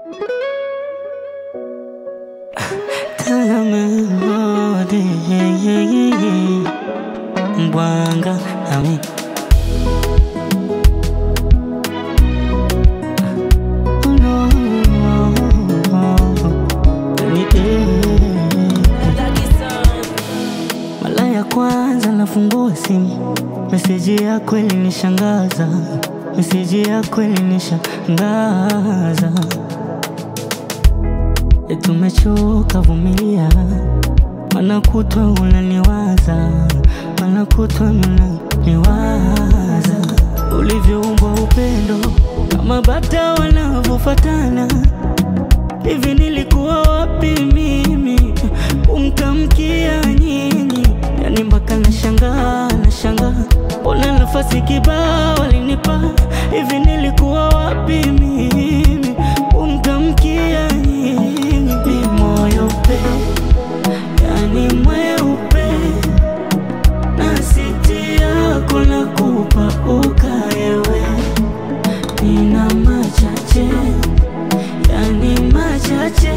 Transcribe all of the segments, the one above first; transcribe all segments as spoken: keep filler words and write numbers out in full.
Talamode Mbwanga ami Mara ya kwanza nafungua simu, meseji yako ilinishangaza, meseji yako ilinishangaza. Tumechoka vumilia, mana kutwa unaniwaza, mana kutwa unaniwaza. Ulivyoumbwa upendo, kama bata wanavyofuatana, hivi nilikuwa wapi mimi kumtamkia nyinyi? Yani mpaka nashangaa, nashangaa, ona nafasi kibao walinipa, hivi nilikuwa wapi mimi kumtamkia nyinyi? Moyo pe, yani mweupe, na siti yako nakupa ukaewe. Nina machache, yani machache,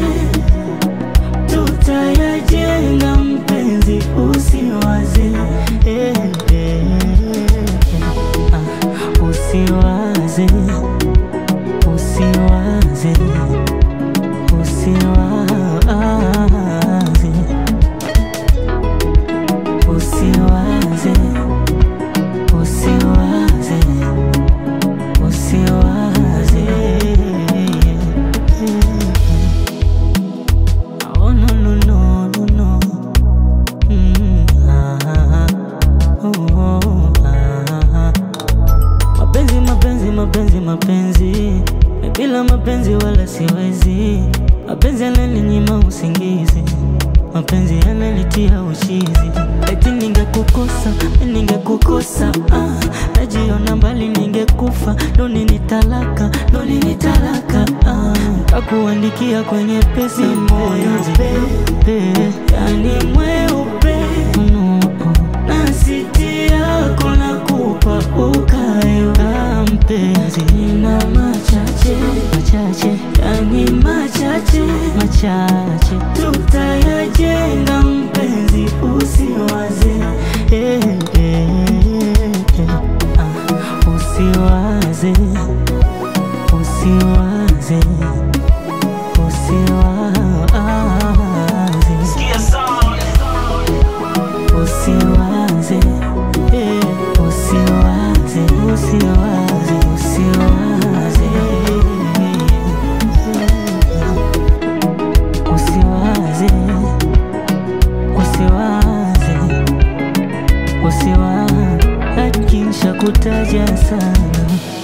tutayajenga mpenzi, usiwaze eh, eh, ah, usiwaze, usiwaze, usiwaze, usiwaze, usiwaze, usiwaze. Oh no no no no no. Mm, ah, oh, oh, ah. Mapenzi mapenzi mapenzi mapenzi, bila mapenzi wala siwezi. Mapenzi yananinyima usingizi, mapenzi yananitia uchizi. Eti ningekukosa, ningekukosa, ah, najiona mbali ningekufa. Doni nitalaka, doni nitalaka, ah, takuandikia kwenye pesi. Moyo pepe, yani mweupe, no, na siti yako nakupa ukaewa. Mpenzi, nina machache, machache, yani machache, machache, tutayajenga mpenzi, usiwaze eh, eh, eh, ah, usiwaze, usiwaze, usiwaze, usiwaze eh, usiwaze, usiwaze, usiwaze, usiwaze, usiwaze, usiwaze, lakini shakutaja sana.